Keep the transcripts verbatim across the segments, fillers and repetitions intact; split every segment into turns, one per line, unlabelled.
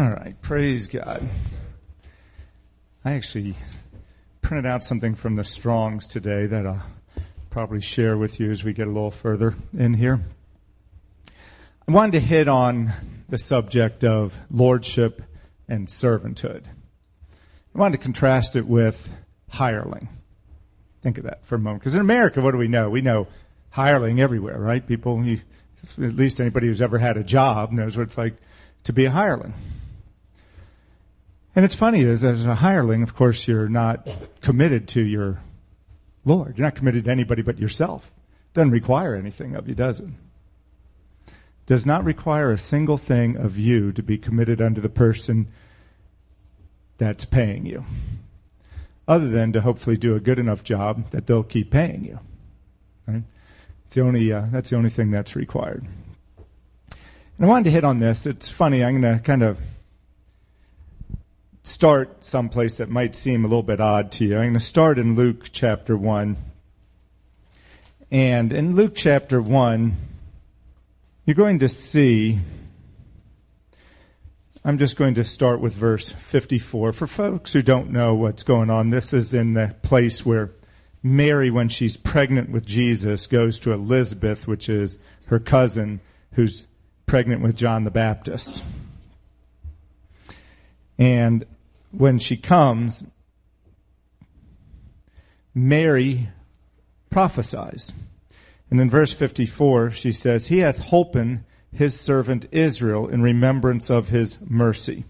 All right, praise God. I actually printed out something from the Strongs today that I'll probably share with you as we get a little further in here. I wanted to hit on the subject of lordship and servanthood. I wanted to contrast it with hireling. Think of that for a moment. Because in America, what do we know? We know hireling everywhere, right? People, you, at least anybody who's ever had a job knows what it's like to be a hireling. And it's funny is, as a hireling, of course, you're not committed to your Lord. You're not committed to anybody but yourself. Doesn't require anything of you, does it? Does not require a single thing of you to be committed unto the person that's paying you, other than to hopefully do a good enough job that they'll keep paying you. Right? It's the only uh, that's the only thing that's required. And I wanted to hit on this. It's funny. I'm going to kind of start someplace that might seem a little bit odd to you. I'm going to start in Luke chapter one. And in Luke chapter one, you're going to see, I'm just going to start with verse fifty-four. For folks who don't know what's going on, this is in the place where Mary, when she's pregnant with Jesus, goes to Elizabeth, which is her cousin, who's pregnant with John the Baptist. And when she comes, Mary prophesies. And in verse fifty-four, she says, "He hath holpen his servant Israel in remembrance of his mercy."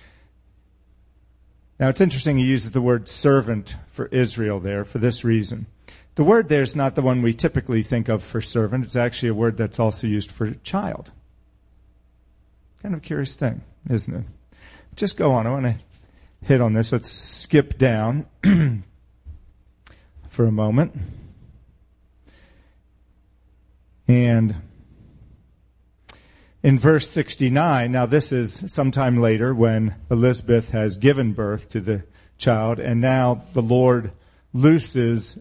Now, it's interesting he uses the word servant for Israel there for this reason. The word there is not the one we typically think of for servant. It's actually a word that's also used for child. Kind of a curious thing, isn't it? Just go on. I want to hit on this. Let's skip down for a moment. And in verse sixty-nine, now this is sometime later when Elizabeth has given birth to the child, and now the Lord looses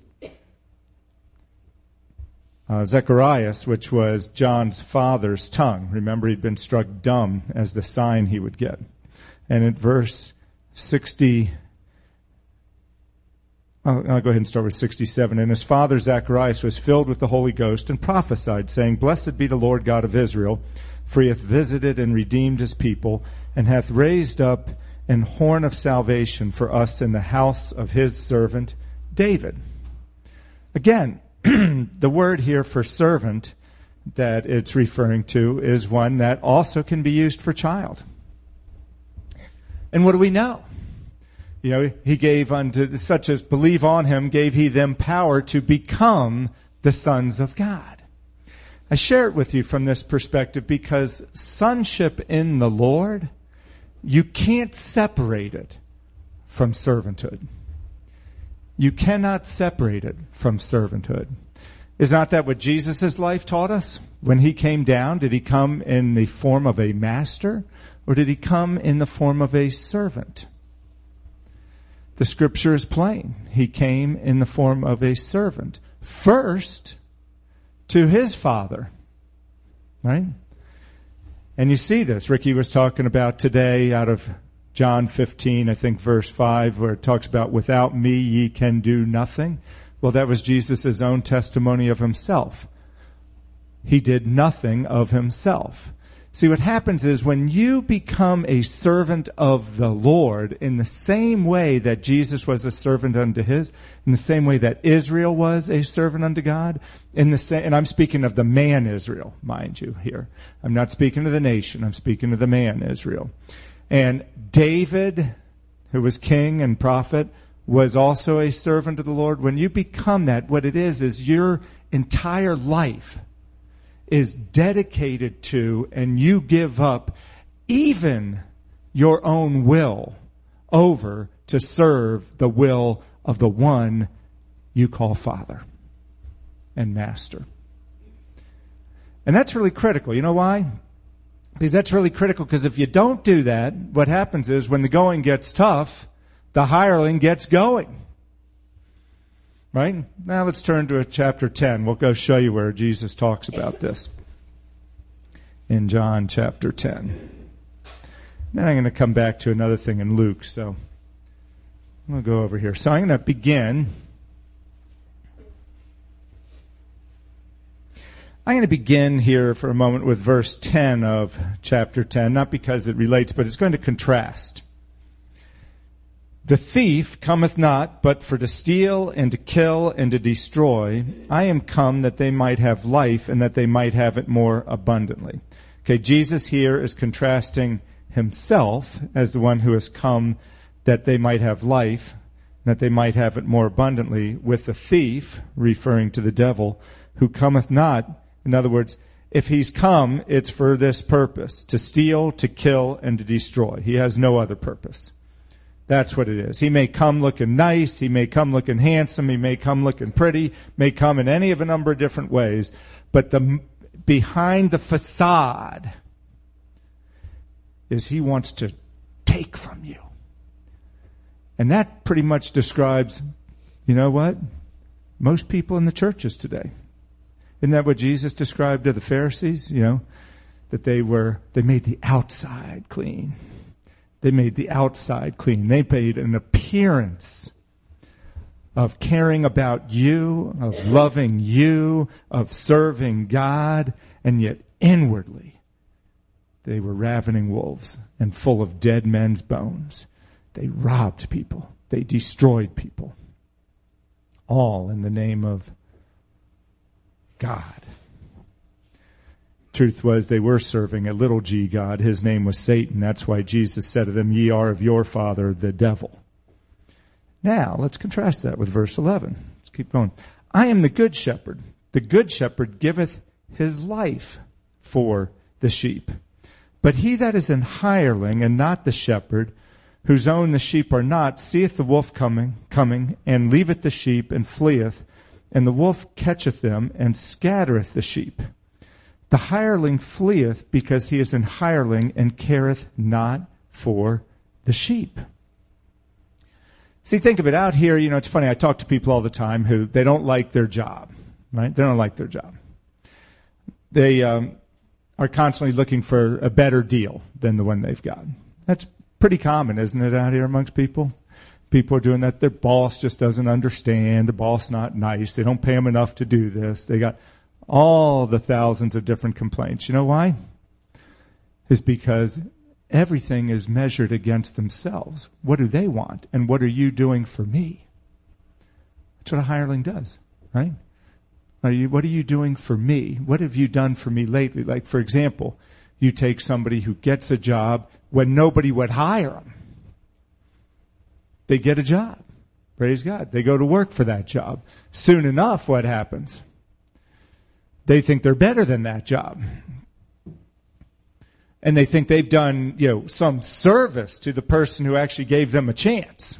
uh, Zacharias, which was John's father's tongue. Remember, he'd been struck dumb as the sign he would get. And in verse sixty, I'll, I'll go ahead and start with sixty-seven. "And his father Zacharias was filled with the Holy Ghost and prophesied, saying, Blessed be the Lord God of Israel, for he hath visited and redeemed his people, and hath raised up an horn of salvation for us in the house of his servant David." Again, the word here for servant that it's referring to is one that also can be used for child. And what do we know? You know, he gave unto such as believe on him, gave he them power to become the sons of God. I share it with you from this perspective because sonship in the Lord, you can't separate it from servanthood. You cannot separate it from servanthood. Is not that what Jesus' life taught us? When he came down, did he come in the form of a master, or did he come in the form of a servant? The scripture is plain. He came in the form of a servant. First, to his father. Right? And you see this. Ricky was talking about today out of John fifteen, I think verse five, where it talks about, "Without me ye can do nothing." Well, that was Jesus' own testimony of himself. He did nothing of himself. See, what happens is when you become a servant of the Lord in the same way that Jesus was a servant unto his, in the same way that Israel was a servant unto God, in the same, and I'm speaking of the man Israel, mind you, here. I'm not speaking of the nation. I'm speaking of the man Israel. And David, who was king and prophet, was also a servant of the Lord. When you become that, what it is, is your entire life is dedicated to, and you give up even your own will over to serve the will of the one you call Father and Master. And that's really critical. You know why? Because that's really critical, because if you don't do that, what happens is when the going gets tough, the hireling gets going. Right? Now let's turn to chapter ten. We'll go show you where Jesus talks about this. In John chapter ten. Then I'm going to come back to another thing in Luke. So I'm going to go over here. So I'm going to begin. I'm going to begin here for a moment with verse ten of chapter ten, not because it relates, but it's going to contrast. The thief cometh not, but for to steal and to kill and to destroy. I am come that they might have life and that they might have it more abundantly. Okay, Jesus here is contrasting himself as the one who has come that they might have life, and that they might have it more abundantly, with the thief, referring to the devil, who cometh not. In other words, if he's come, it's for this purpose, to steal, to kill, and to destroy. He has no other purpose. That's what it is. He may come looking nice, he may come looking handsome, he may come looking pretty, may come in any of a number of different ways, but the behind the facade is he wants to take from you. And that pretty much describes, you know what? Most people in the churches today. Isn't that what Jesus described to the Pharisees? You know, that they were, they made the outside clean. They made the outside clean. They made an appearance of caring about you, of loving you, of serving God, and yet inwardly they were ravening wolves and full of dead men's bones. They robbed people. They destroyed people. All in the name of God. Truth was, they were serving a little g God. His name was Satan. That's why Jesus said to them, ye are of your father, the devil. Now, let's contrast that with verse eleven. Let's keep going. I am the good shepherd. The good shepherd giveth his life for the sheep. But he that is an hireling, and not the shepherd, whose own the sheep are not, seeth the wolf coming, coming, and leaveth the sheep, and fleeth. And the wolf catcheth them, and scattereth the sheep. The hireling fleeth, because he is an hireling, and careth not for the sheep. See, think of it out here. You know, it's funny. I talk to people all the time who, they don't like their job, right? They don't like their job. They um, are constantly looking for a better deal than the one they've got. That's pretty common, isn't it, out here amongst people? People are doing that. Their boss just doesn't understand. The boss not nice. They don't pay them enough to do this. They got all the thousands of different complaints. You know why? It's because everything is measured against themselves. What do they want? And what are you doing for me? That's what a hireling does, right? Are you, what are you doing for me? What have you done for me lately? Like, for example, you take somebody who gets a job when nobody would hire them. They get a job. Praise God. They go to work for that job. Soon enough, what happens? They think they're better than that job. And they think they've done, you know, some service to the person who actually gave them a chance.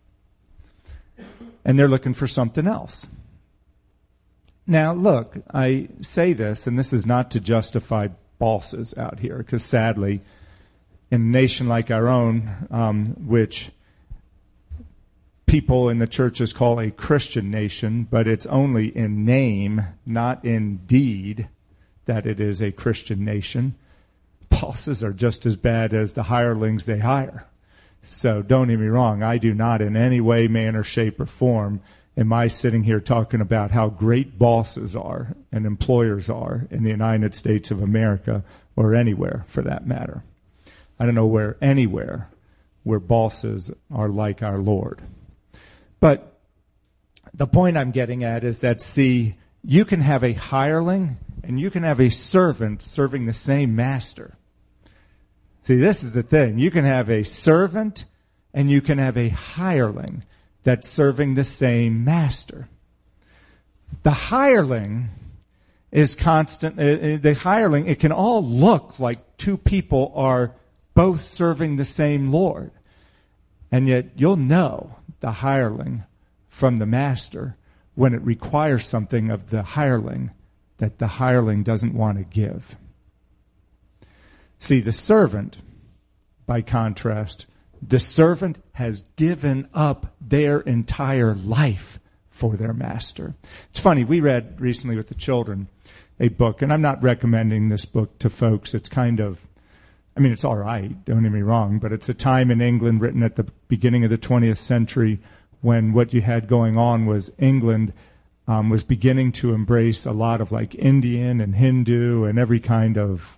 And they're looking for something else. Now, look, I say this, and this is not to justify bosses out here, because sadly, in a nation like our own, um, which people in the churches call a Christian nation, but it's only in name, not in deed, that it is a Christian nation. Bosses are just as bad as the hirelings they hire. So don't get me wrong, I do not in any way, manner, shape, or form am I sitting here talking about how great bosses are and employers are in the United States of America, or anywhere for that matter. I don't know where anywhere where bosses are like our Lord. But the point I'm getting at is that, see, you can have a hireling and you can have a servant serving the same master. See, this is the thing. You can have a servant and you can have a hireling that's serving the same master. The hireling is constant. Uh, the hireling, it can all look like two people are both serving the same Lord. And yet you'll know the hireling from the master when it requires something of the hireling that the hireling doesn't want to give. See, the servant, by contrast, the servant has given up their entire life for their master. It's funny, we read recently with the children a book, and I'm not recommending this book to folks. It's kind of I mean, it's all right, don't get me wrong, but it's a time in England written at the beginning of the twentieth century when what you had going on was England um, was beginning to embrace a lot of like Indian and Hindu and every kind of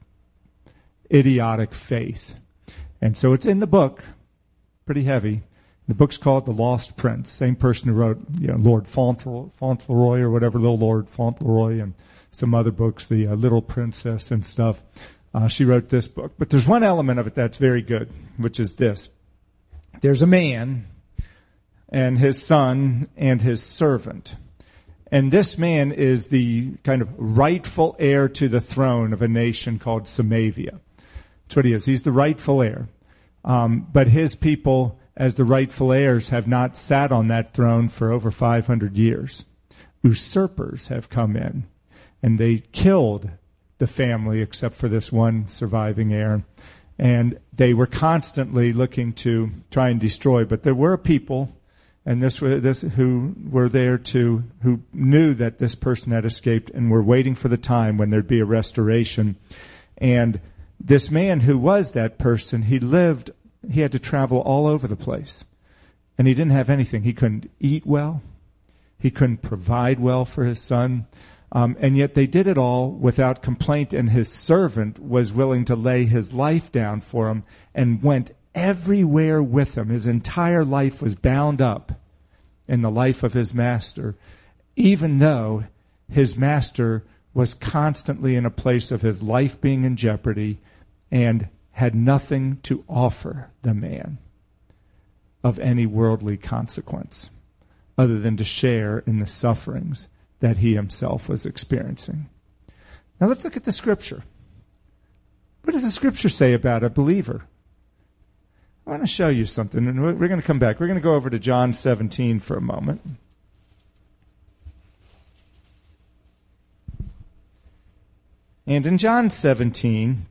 idiotic faith. And so it's in the book, pretty heavy. The book's called The Lost Prince. Same person who wrote, you know, Lord Fauntleroy, Fauntleroy or whatever, Little Lord Fauntleroy, and some other books, The uh, Little Princess and stuff. Uh, she wrote this book. But there's one element of it that's very good, which is this. There's a man and his son and his servant. And this man is the kind of rightful heir to the throne of a nation called Samavia. That's what he is. He's the rightful heir. Um, but his people, as the rightful heirs, have not sat on that throne for over five hundred years. Usurpers have come in, and they killed the family except for this one surviving heir. And they were constantly looking to try and destroy. But there were people, and this, this who were there to, who knew that this person had escaped and were waiting for the time when there'd be a restoration. And this man who was that person, he lived, he had to travel all over the place. And he didn't have anything. He couldn't eat well. He couldn't provide well for his son. Um, and yet they did it all without complaint, and his servant was willing to lay his life down for him and went everywhere with him. His entire life was bound up in the life of his master, even though his master was constantly in a place of his life being in jeopardy and had nothing to offer the man of any worldly consequence other than to share in the sufferings that he himself was experiencing. Now let's look at the scripture. What does the scripture say about a believer? I want to show you something, and we're going to come back. We're going to go over to John seventeen for a moment. And in John seventeen,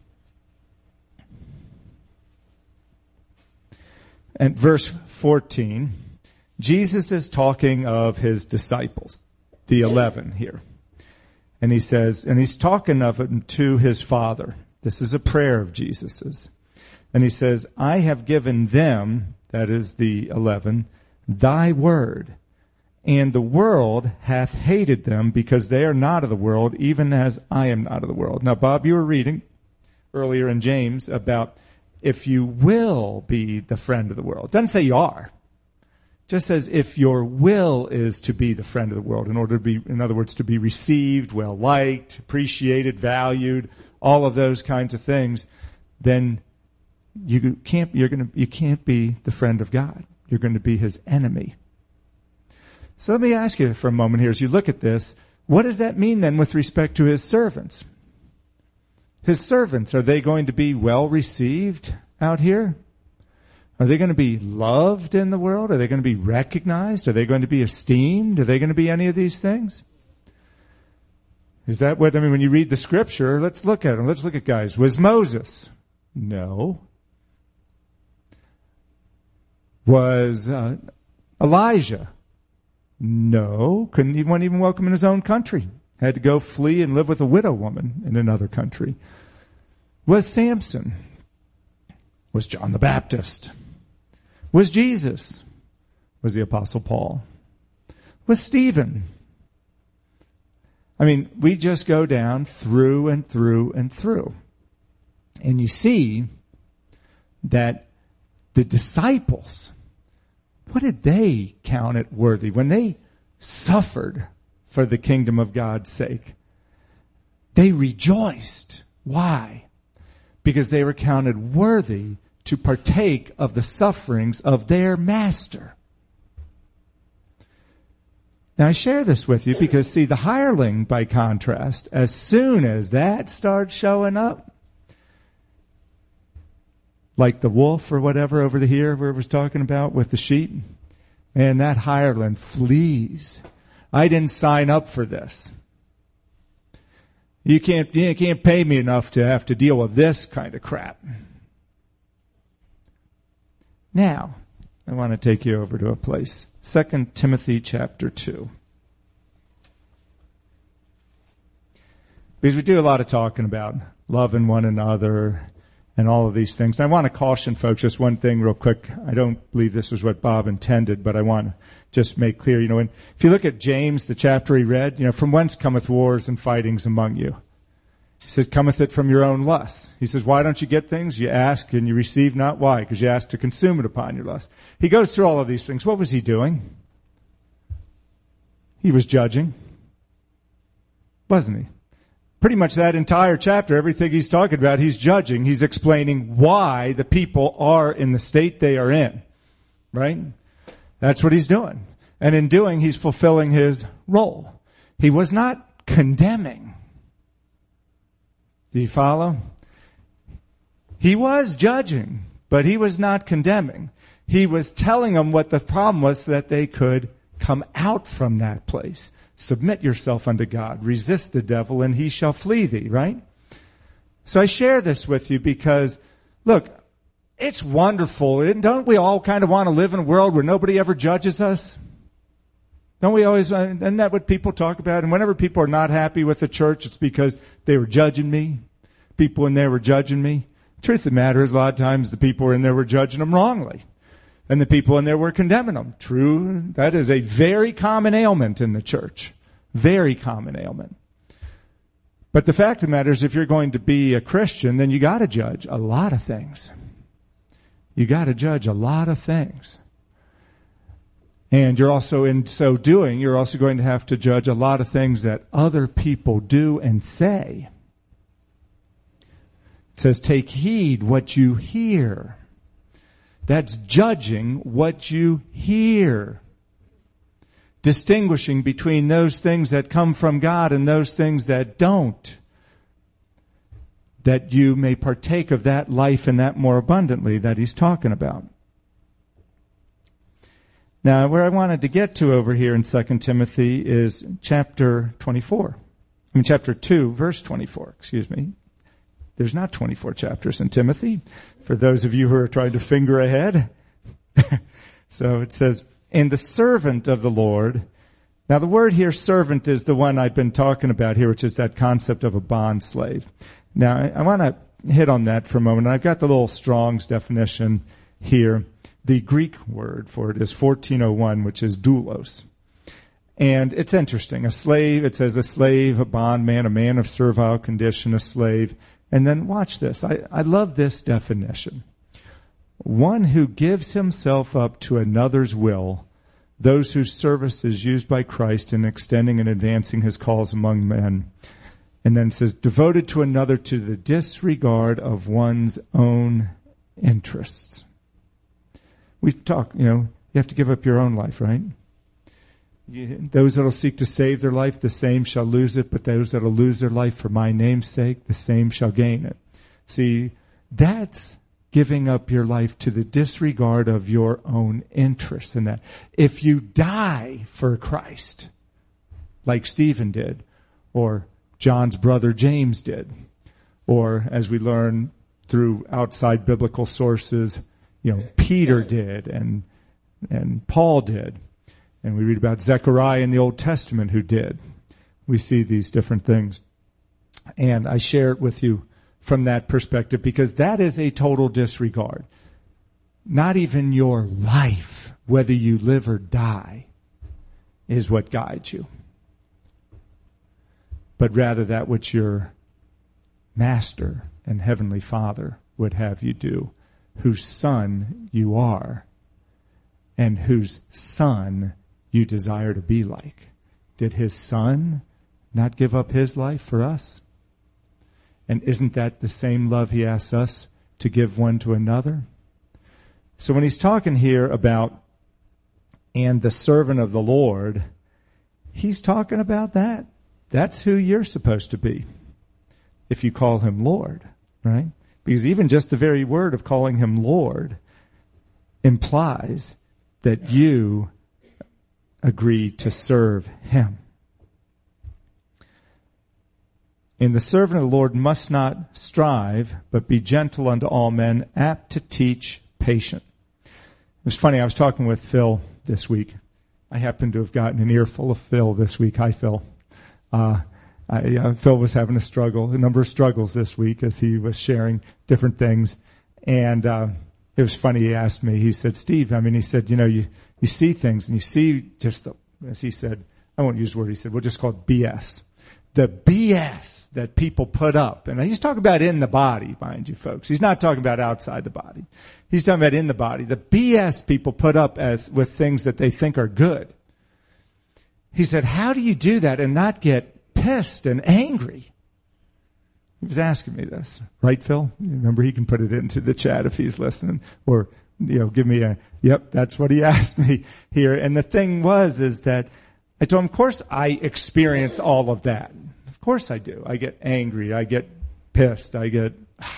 at verse fourteen, Jesus is talking of his disciples, the eleven here. And he says, and he's talking of it to his Father. This is a prayer of Jesus's. And he says, I have given them, that is the eleven, thy word. And the world hath hated them because they are not of the world, even as I am not of the world. Now, Bob, you were reading earlier in James about if you will be the friend of the world. It doesn't say you are. It just says if your will is to be the friend of the world, in order to be, in other words, to be received, well-liked, appreciated, valued, all of those kinds of things, then you can't, you're gonna, you can't be the friend of God. You're going to be his enemy. So let me ask you for a moment here, as you look at this, what does that mean then with respect to his servants? His servants, are they going to be well received out here? Are they going to be loved in the world? Are they going to be recognized? Are they going to be esteemed? Are they going to be any of these things? Is that what, I mean, when you read the scripture, let's look at them. Let's look at guys. Was Moses? No. Was uh, Elijah? No. Couldn't even, wasn't even welcome in his own country. Had to go flee and live with a widow woman in another country. Was Samson? Was John the Baptist? Was Jesus? Was the Apostle Paul? Was Stephen? I mean, we just go down through and through and through. And you see that the disciples, what did they count it worthy? When they suffered for the kingdom of God's sake, they rejoiced. Why? Because they were counted worthy to partake of the sufferings of their master. Now, I share this with you because, see, the hireling, by contrast, as soon as that starts showing up, like the wolf or whatever over here where it was talking about with the sheep, man, that hireling flees. I didn't sign up for this. You can't, you can't pay me enough to have to deal with this kind of crap. Now, I want to take you over to a place. Second Timothy chapter two. Because we do a lot of talking about loving one another and all of these things. And I want to caution folks just one thing real quick. I don't believe this is what Bob intended, but I want to just make clear, you know, when, if you look at James, the chapter he read, you know, from whence cometh wars and fightings among you? He says, cometh it from your own lusts. He says, why don't you get things? You ask and you receive not. Why? Because you ask to consume it upon your lust. He goes through all of these things. What was he doing? He was judging, wasn't he? Pretty much that entire chapter, everything he's talking about, he's judging. He's explaining why the people are in the state they are in, right? That's what he's doing. And in doing, he's fulfilling his role. He was not condemning. Do you follow? He was judging, but he was not condemning. He was telling them what the problem was so that they could come out from that place. Submit yourself unto God. Resist the devil, and he shall flee thee, right? So I share this with you because, look, it's wonderful. Don't we all kind of want to live in a world where nobody ever judges us? Don't we always, isn't that what people talk about? And whenever people are not happy with the church, it's because they were judging me. People in there were judging me. The truth of the matter is, a lot of times the people in there were judging them wrongly. And the people in there were condemning them. True, that is a very common ailment in the church. Very common ailment. But the fact of the matter is, if you're going to be a Christian, then you got to judge a lot of things. You got to judge a lot of things. And you're also, in so doing, you're also going to have to judge a lot of things that other people do and say. It says, take heed what you hear. That's judging what you hear. Distinguishing between those things that come from God and those things that don't. That you may partake of that life and that more abundantly that he's talking about. Now, where I wanted to get to over here in Second Timothy is chapter twenty-four. I mean, chapter two, verse twenty-four, excuse me. There's not twenty-four chapters in Timothy, for those of you who are trying to finger ahead. So it says, and the servant of the Lord. Now, the word here, servant, is the one I've been talking about here, which is that concept of a bond slave. Now, I, I want to hit on that for a moment. I've got the little Strong's definition here. The Greek word for it is fourteen oh one, which is doulos. And it's interesting. A slave, it says a slave, a bondman, a man of servile condition, a slave. And then watch this. I, I love this definition. One who gives himself up to another's will, those whose service is used by Christ in extending and advancing his cause among men. And then it says, devoted to another to the disregard of one's own interests. We talk, you know, you have to give up your own life, right? You, those that will seek to save their life, the same shall lose it, but those that will lose their life for my name's sake, the same shall gain it. See, that's giving up your life to the disregard of your own interests in that. If you die for Christ, like Stephen did, or John's brother James did, or as we learn through outside biblical sources, you know, Peter did, and and Paul did. And we read about Zechariah in the Old Testament who did. We see these different things. And I share it with you from that perspective because that is a total disregard. Not even your life, whether you live or die, is what guides you. But rather that which your Master and Heavenly Father would have you do, whose son you are, and whose son you desire to be like. Did his son not give up his life for us? And isn't that the same love he asks us to give one to another? So when he's talking here about, and the servant of the Lord, he's talking about that. That's who you're supposed to be if you call him Lord, right? Because even just the very word of calling him Lord implies that you agree to serve him. And the servant of the Lord must not strive, but be gentle unto all men, apt to teach, patient. It was funny, I was talking with Phil this week. I happen to have gotten an earful of Phil this week. Hi, Phil. Uh, I, uh, Phil was having a struggle, a number of struggles this week as he was sharing different things. And uh, it was funny, he asked me, he said, Steve, I mean, he said, you know, you, you see things and you see just, the, as he said, I won't use the word, he said, we'll just call it B S. The B S that people put up. And he's talking about in the body, mind you, folks. He's not talking about outside the body. He's talking about in the body. The B S people put up as with things that they think are good. He said, how do you do that and not get pissed and angry? He was asking me this. Right, Phil? Remember, he can put it into the chat if he's listening. Or, you know, give me a, yep, that's what he asked me here. And the thing was, is that I told him, of course I experience all of that. Of course I do. I get angry. I get pissed. I get...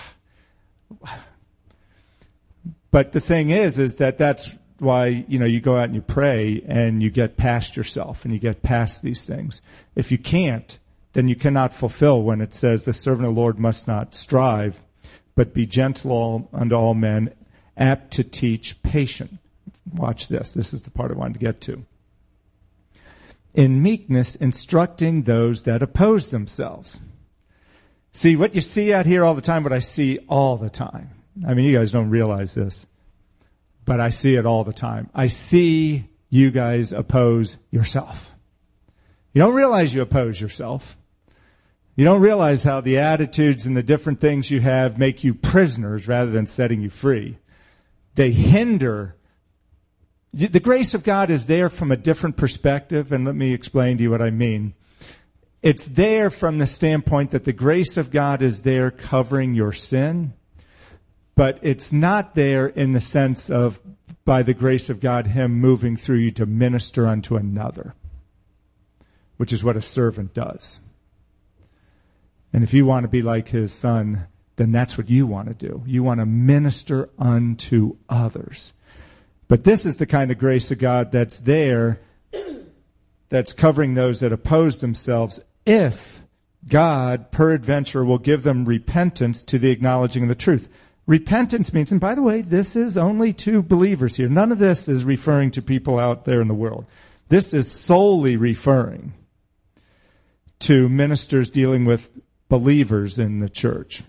But the thing is, is that that's why, you know, you go out and you pray and you get past yourself and you get past these things. If you can't, then you cannot fulfill when it says the servant of the Lord must not strive, but be gentle unto all men, apt to teach, patient. Watch this. This is the part I wanted to get to. In meekness, instructing those that oppose themselves. See, what you see out here all the time, what I see all the time. I mean, you guys don't realize this, but I see it all the time. I see you guys oppose yourself. You don't realize you oppose yourself. You don't realize how the attitudes and the different things you have make you prisoners rather than setting you free. They hinder. The grace of God is there from a different perspective, and let me explain to you what I mean. It's there from the standpoint that the grace of God is there covering your sin, but it's not there in the sense of, by the grace of God, Him moving through you to minister unto another, which is what a servant does. And if you want to be like His Son, then that's what you want to do. You want to minister unto others. But this is the kind of grace of God that's there, that's covering those that oppose themselves, if God, peradventure, will give them repentance to the acknowledging of the truth. Repentance means, and by the way, this is only to believers here. None of this is referring to people out there in the world. This is solely referring to ministers dealing with believers in the church.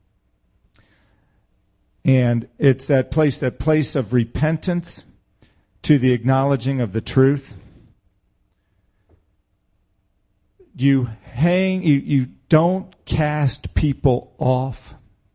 And it's that place, that place of repentance to the acknowledging of the truth. You hang, you, you don't cast people off.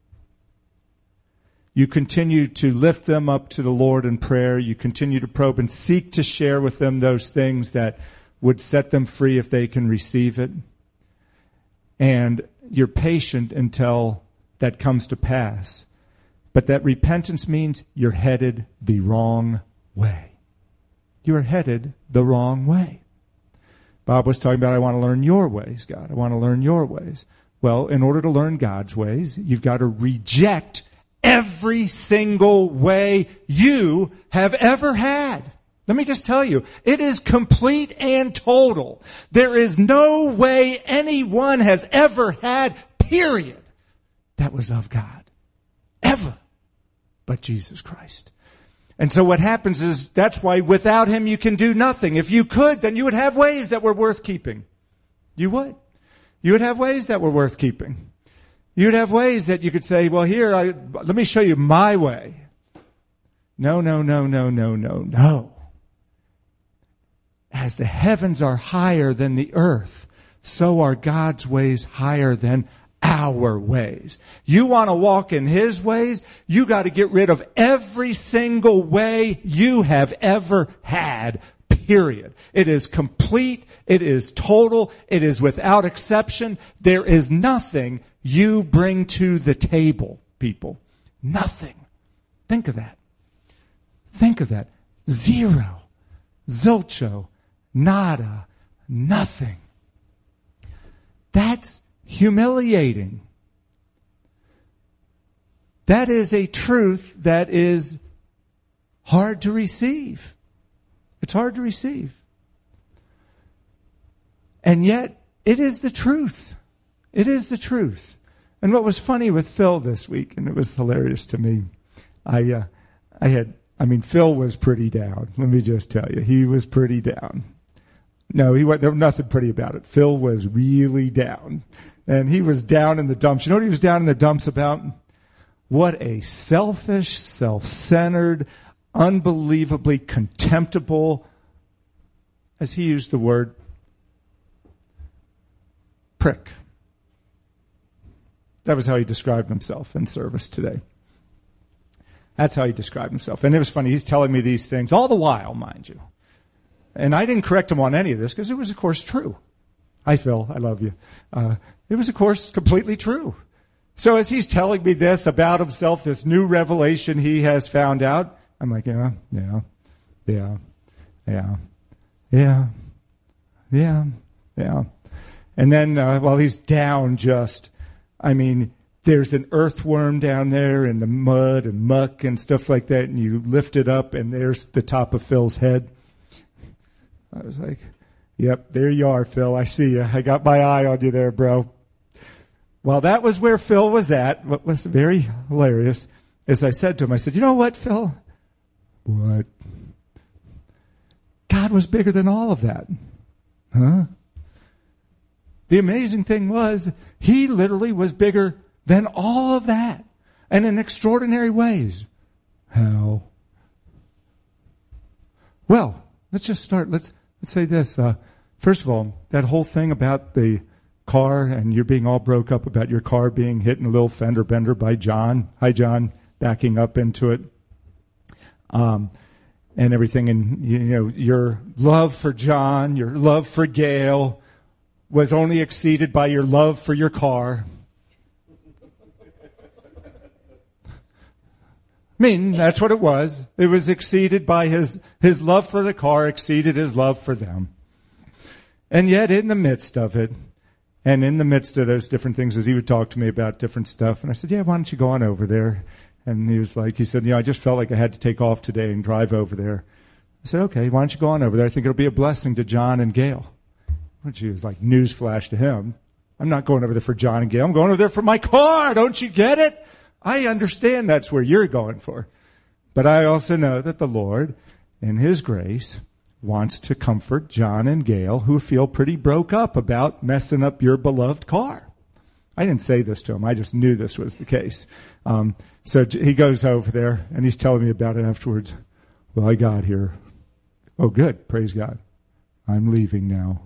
You continue to lift them up to the Lord in prayer. You continue to probe and seek to share with them those things that would set them free if they can receive it. And you're patient until that comes to pass. But that repentance means you're headed the wrong way. You're headed the wrong way. Bob was talking about, I want to learn your ways, God. I want to learn your ways. Well, in order to learn God's ways, you've got to reject every single way you have ever had. Let me just tell you, it is complete and total. There is no way anyone has ever had, period, that was of God. Ever. But Jesus Christ. And so what happens is, that's why without Him you can do nothing. If you could, then you would have ways that were worth keeping. You would. You would have ways that were worth keeping. You'd have ways that you could say, well, here, I, let me show you my way. No, no, no, no, no, no, no. As the heavens are higher than the earth, so are God's ways higher than our ways. You want to walk in His ways, you got to get rid of every single way you have ever had, period. It is complete, it is total, it is without exception. There is nothing you bring to the table, people. Nothing. Think of that. Think of that. Zero. Zilcho. Nada. Nothing. That's humiliating. That is a truth that is hard to receive. It's hard to receive. And yet, it is the truth. It is the truth. And what was funny with Phil this week, and it was hilarious to me, I, uh, I had, I mean, Phil was pretty down. Let me just tell you, he was pretty down. No, he went, there was nothing pretty about it. Phil was really down. And he was down in the dumps. You know what he was down in the dumps about? What a selfish, self-centered, unbelievably contemptible, as he used the word, prick. That was how he described himself in service today. That's how he described himself. And it was funny. He's telling me these things all the while, mind you. And I didn't correct him on any of this because it was, of course, true. Hi, Phil. I love you. Uh, it was, of course, completely true. So as he's telling me this about himself, this new revelation he has found out, I'm like, yeah, yeah, yeah, yeah, yeah, yeah, yeah. And then uh, while he's down just, I mean, there's an earthworm down there in the mud and muck and stuff like that, and you lift it up, and there's the top of Phil's head. I was like, yep, there you are, Phil. I see you. I got my eye on you there, bro. Well, that was where Phil was at. What was very hilarious is I said to him, I said, you know what, Phil? What? God was bigger than all of that. Huh? The amazing thing was, he literally was bigger than all of that. And in extraordinary ways. How? Well, let's just start. Let's let's say this. Uh, first of all, that whole thing about the car and you're being all broke up about your car being hit in a little fender bender by John. Hi, John. Backing up into it. Um, and everything. And, you know, your love for John, your love for Gail was only exceeded by your love for your car. I mean, that's what it was. It was exceeded by his, his love for the car exceeded his love for them. And yet in the midst of it, and in the midst of those different things, as he would talk to me about different stuff, and I said, yeah, why don't you go on over there? And he was like, he said, you know, I just felt like I had to take off today and drive over there. I said, okay, why don't you go on over there? I think it'll be a blessing to John and Gail. Which was like newsflash to him. I'm not going over there for John and Gail. I'm going over there for my car. Don't you get it? I understand that's where you're going for. But I also know that the Lord, in his grace, wants to comfort John and Gail, who feel pretty broke up about messing up your beloved car. I didn't say this to him. I just knew this was the case. Um, so he goes over there, and he's telling me about it afterwards. Well, I got here. Oh, good. Praise God. I'm leaving now.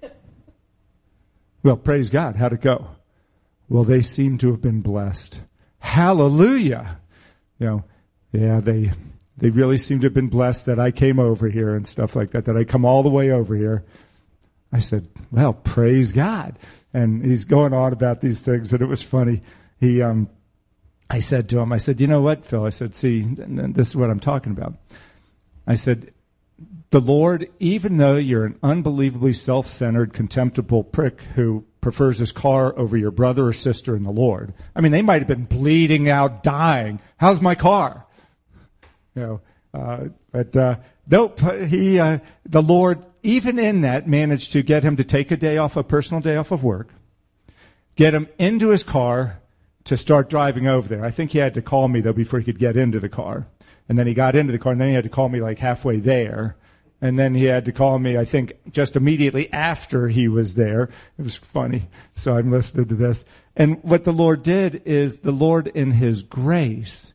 Well, praise God. How'd it go? Well, they seem to have been blessed. Hallelujah. You know, yeah, they they really seem to have been blessed that I came over here and stuff like that, that I come all the way over here. I said, well, praise God. And he's going on about these things, and it was funny. He, um, I said to him, I said, you know what, Phil? I said, see, and this is what I'm talking about. I said, the Lord, even though you're an unbelievably self-centered, contemptible prick who prefers his car over your brother or sister in the Lord. I mean, they might have been bleeding out, dying. How's my car? You know, uh, but uh, nope. He, uh, the Lord, even in that, managed to get him to take a day off, a personal day off of work, get him into his car to start driving over there. I think he had to call me though before he could get into the car, and then he got into the car, and then he had to call me like halfway there. And then he had to call me, I think, just immediately after he was there. It was funny. So I'm listening to this. And what the Lord did is the Lord, in his grace,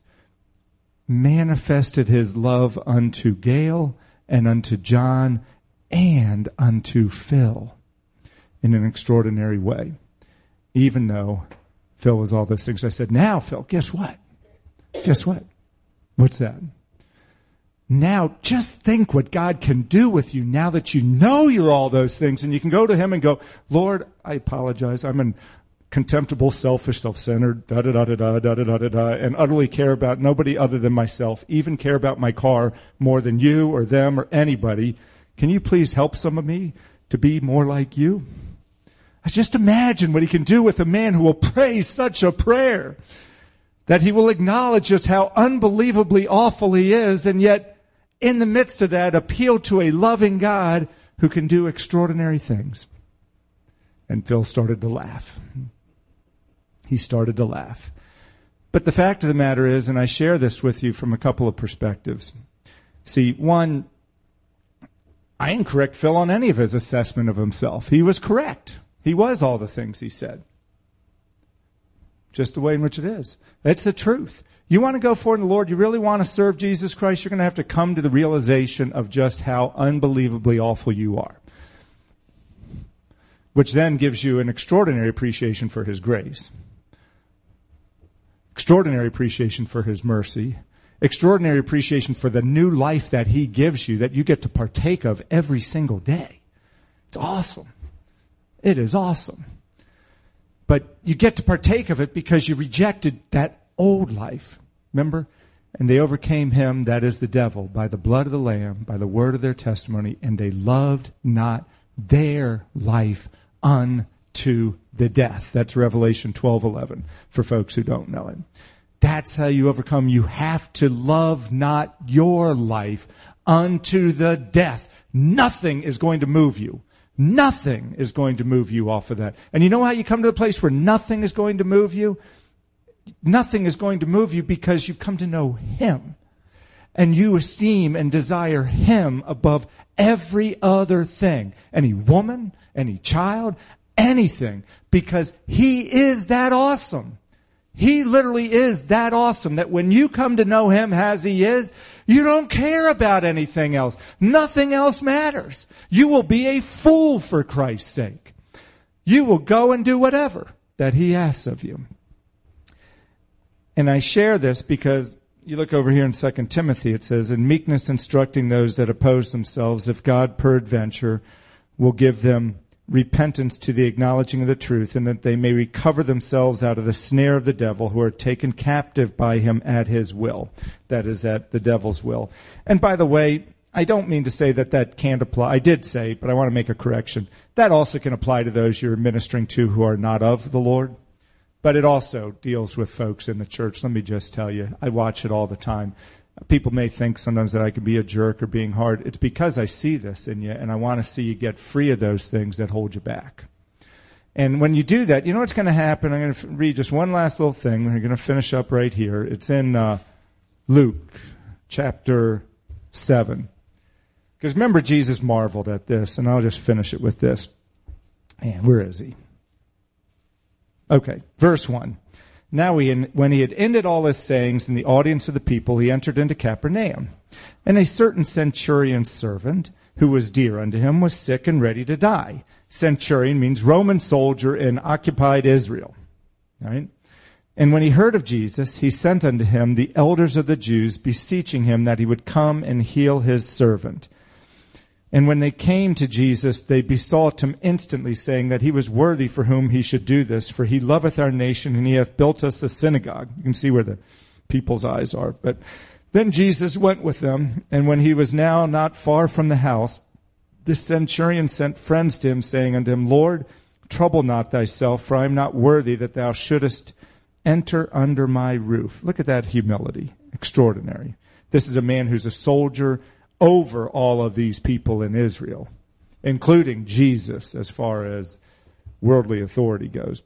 manifested his love unto Gail and unto John and unto Phil in an extraordinary way. Even though Phil was all those things. I said, now, Phil, guess what? Guess what? What's that? Now, just think what God can do with you now that you know you're all those things. And you can go to him and go, Lord, I apologize. I'm a contemptible, selfish, self-centered, da-da-da-da-da, da-da-da-da-da, and utterly care about nobody other than myself, even care about my car more than you or them or anybody. Can you please help some of me to be more like you? I just imagine what he can do with a man who will pray such a prayer, that he will acknowledge just how unbelievably awful he is, and yet in the midst of that, appeal to a loving God who can do extraordinary things. And Phil started to laugh. He started to laugh. But the fact of the matter is, and I share this with you from a couple of perspectives. See, one, I didn't correct Phil on any of his assessment of himself. He was correct. He was all the things he said. Just the way in which it is. It's the truth. You want to go forward in the Lord, you really want to serve Jesus Christ, you're going to have to come to the realization of just how unbelievably awful you are. Which then gives you an extraordinary appreciation for his grace. Extraordinary appreciation for his mercy. Extraordinary appreciation for the new life that he gives you, that you get to partake of every single day. It's awesome. It is awesome. But you get to partake of it because you rejected that old life. Remember? And they overcame him, that is the devil, by the blood of the Lamb, by the word of their testimony, and they loved not their life unto the death. That's Revelation twelve eleven for folks who don't know it. That's how you overcome. You have to love not your life unto the death. Nothing is going to move you. Nothing is going to move you off of that. And you know how you come to the place where nothing is going to move you? Nothing is going to move you because you've come to know him. And you esteem and desire him above every other thing. Any woman, any child, anything. Because he is that awesome. He literally is that awesome that when you come to know him as he is, you don't care about anything else. Nothing else matters. You will be a fool for Christ's sake. You will go and do whatever that he asks of you. And I share this because you look over here in Second Timothy, it says, in meekness instructing those that oppose themselves, if God peradventure will give them repentance to the acknowledging of the truth, and that they may recover themselves out of the snare of the devil, who are taken captive by him at his will. That is, at the devil's will. And by the way, I don't mean to say that that can't apply. I did say, but I want to make a correction. That also can apply to those you're ministering to who are not of the Lord. But it also deals with folks in the church. Let me just tell you, I watch it all the time. People may think sometimes that I could be a jerk or being hard. It's because I see this in you, and I want to see you get free of those things that hold you back. And when you do that, you know what's going to happen? I'm going to read just one last little thing. We're going to finish up right here. It's in uh, Luke chapter seven. Because remember, Jesus marveled at this, and I'll just finish it with this. Man, where is he? Okay, verse one. Now he, when he had ended all his sayings in the audience of the people, he entered into Capernaum. And a certain centurion's servant, who was dear unto him, was sick and ready to die. Centurion means Roman soldier in occupied Israel. Right? And when he heard of Jesus, he sent unto him the elders of the Jews, beseeching him that he would come and heal his servant. And when they came to Jesus, they besought him instantly, saying that he was worthy for whom he should do this, for he loveth our nation, and he hath built us a synagogue. You can see where the people's eyes are. But then Jesus went with them, and when he was now not far from the house, the centurion sent friends to him, saying unto him, Lord, trouble not thyself, for I am not worthy that thou shouldest enter under my roof. Look at that humility. Extraordinary. This is a man who's a soldier over all of these people in Israel, including Jesus as far as worldly authority goes.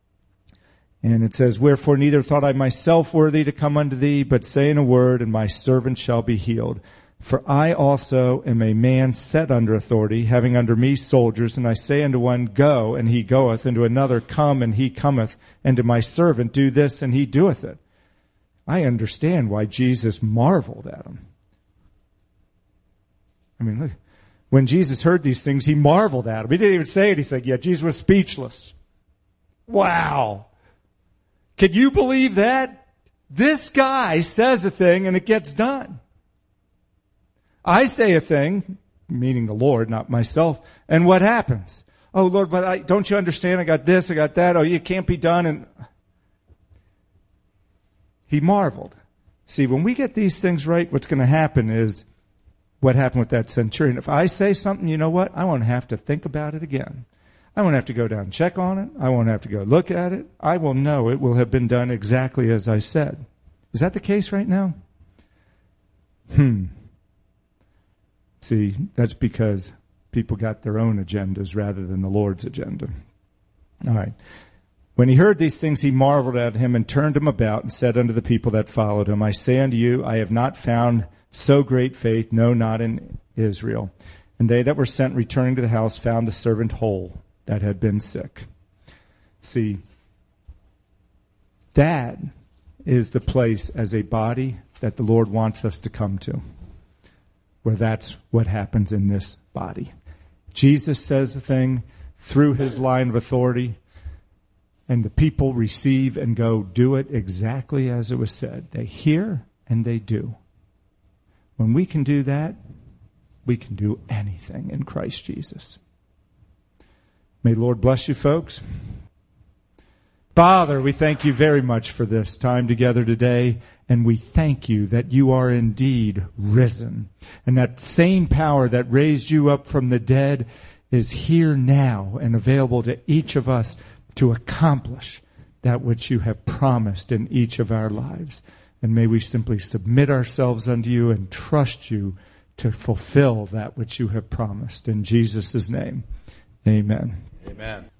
And it says, wherefore neither thought I myself worthy to come unto thee, but say in a word, and my servant shall be healed. For I also am a man set under authority, having under me soldiers, and I say unto one, go, and he goeth, and to another, come, and he cometh, and to my servant, do this, and he doeth it. I understand why Jesus marveled at him. I mean, look, when Jesus heard these things, he marveled at him. He didn't even say anything yet. Jesus was speechless. Wow. Can you believe that? This guy says a thing and it gets done. I say a thing, meaning the Lord, not myself, and what happens? Oh, Lord, but I, don't you understand? I got this, I got that. Oh, it can't be done. And he marveled. See, when we get these things right, what's going to happen is what happened with that centurion. If I say something, you know what? I won't have to think about it again. I won't have to go down and check on it. I won't have to go look at it. I will know it will have been done exactly as I said. Is that the case right now? Hmm. See, that's because people got their own agendas rather than the Lord's agenda. All right. When he heard these things, he marveled at him and turned him about and said unto the people that followed him, I say unto you, I have not found so great faith, no, not in Israel. And they that were sent returning to the house found the servant whole that had been sick. See, that is the place as a body that the Lord wants us to come to, where that's what happens in this body. Jesus says a thing through his line of authority, and the people receive and go do it exactly as it was said. They hear and they do. When we can do that, we can do anything in Christ Jesus. May the Lord bless you, folks. Father, we thank you very much for this time together today, and we thank you that you are indeed risen. And that same power that raised you up from the dead is here now and available to each of us to accomplish that which you have promised in each of our lives. And may we simply submit ourselves unto you and trust you to fulfill that which you have promised. In Jesus' name, amen.
Amen.